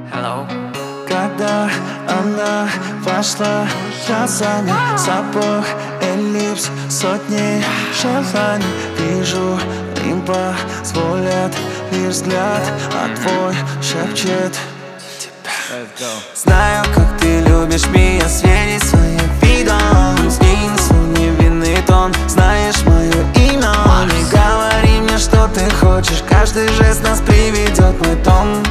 Hello. Когда она вошла, я занял сапог, эллипс, сотни желаний. Вижу, им позволят лишь взгляд, а твой шепчет. Знаю, как ты любишь меня светить своим видом. Скинь свой невинный тон, знаешь мое имя. Не говори мне, что ты хочешь, каждый жест нас приведет мой дом.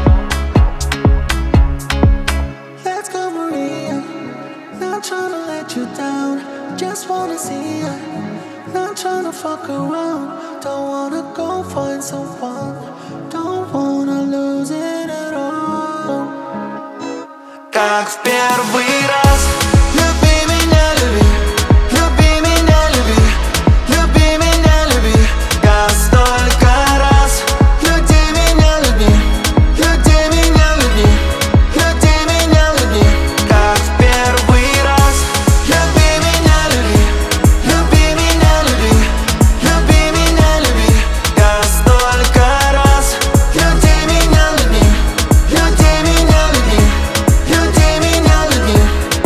Let's go, Maria. Not tryna let you down, just wanna see ya. Not tryna fuck around, don't wanna go find someone, don't wanna lose it at all. Как в первый раз. Люби меня, люби, люби меня, люби, люби меня, люби. Я столько раз. Люби меня, люби, люби меня, люби, люби меня, люби. Как в первый раз. Люби меня, люби, люби меня, люби, люби меня, люби. Я столько раз. Люби меня, люби, люби меня, люби, люби меня, люби.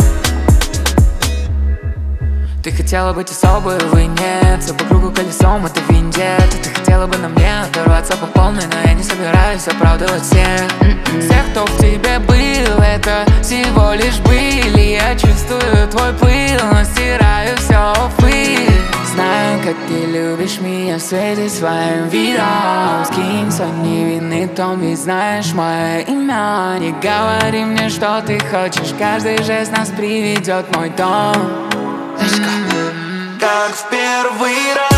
Ты хотела быть особой, вы нет. Все по кругу колесом, это виндет. Ты хотела бы на мне оторваться по полной, но я не собираюсь оправдывать всех. Всех, кто в тебе был, это всего лишь были. Я чувствую твой пыл, но стираю все в пыль. Знаю, как ты любишь меня светить своим видом. Скинь свой невинный тон, ведь знаешь мое имя. Не говори мне, что ты хочешь, каждый жест нас приведет в мой дом. Как в первый раз.